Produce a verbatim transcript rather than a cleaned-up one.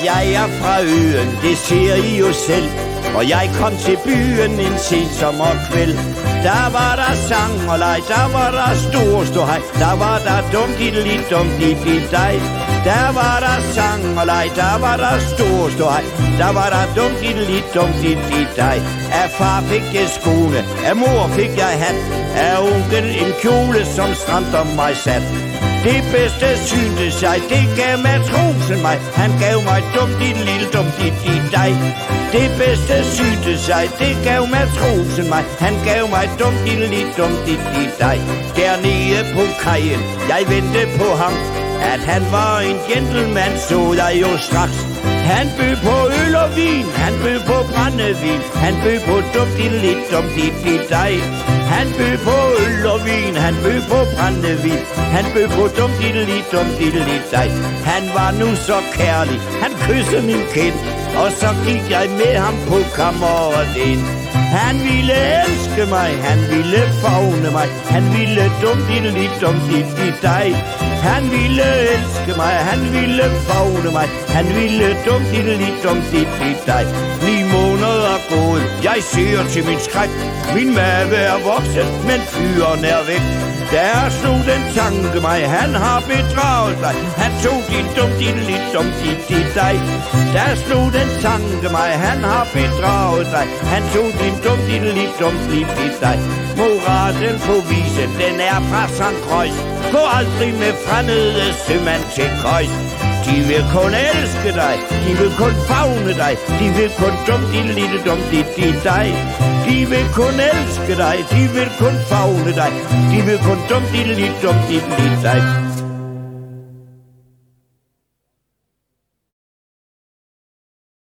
jeg er fra øen, det ser I jo selv. Og jeg kom til byen en sen sommerkvæld. Der var der sang og leg, der var der stor ståhej. Der var der dum-di-li, dum-di-di dig. Der var der sang og leg, der var der stor ståhej. Der var der dum-di-li, dum-di-di dig. Af far fik jeg skole, af mor fik jeg hat. Af onkel en kjole, som stramt om mig sat. Det bedste syntes jeg, det gav matrosen mig. Han gav mig dum-di-li, dum-di-di dig. Det bedste syntes jeg, det gav matrosen mig. Han gav mig dum-di-li, dum-di-di dig. Dernede på kajen, jeg ventede på ham. At han var en gentleman, så jeg jo straks. Han bød på øl og vin, han bød på brændevin. Han bød på dum-di-li, dum-di-di dig. Han bød på øl og vin, han bød på brændevin. Han bød på dum-di-li, dum-di-li dig. Han var nu så kærlig, han kyssede min kind. Og så gik jeg med ham på kammeret ind. Han ville elske mig, han ville favne mig. Han ville dum-di-li, dum-di-di dig. Han ville elske mig, han ville favne mig. Han ville dum-di-li, dum-di-di dig. Ni måneder gået, jeg ser til min skræk. Min mave er vokset, men fyren er væk. Der slog den tanke mig, han har bedraget dig. Han tog din dum-di-li, dum-di-di dig. Der slog den tanke mig, han har bedraget dig. Han tog din dum-di-li, dum-di-di dig. Moralen på visen, den er fra Sankt Croix. Gå aldrig med fremmede sømand til køjs. De vil kun elske dig, de vil kun favne dig. De vil kun dum-di-li, dum-di-di dig. De vil kun elske dig, de vil kun favne dig. De vil kun dum-di-li, dum-di-di dig.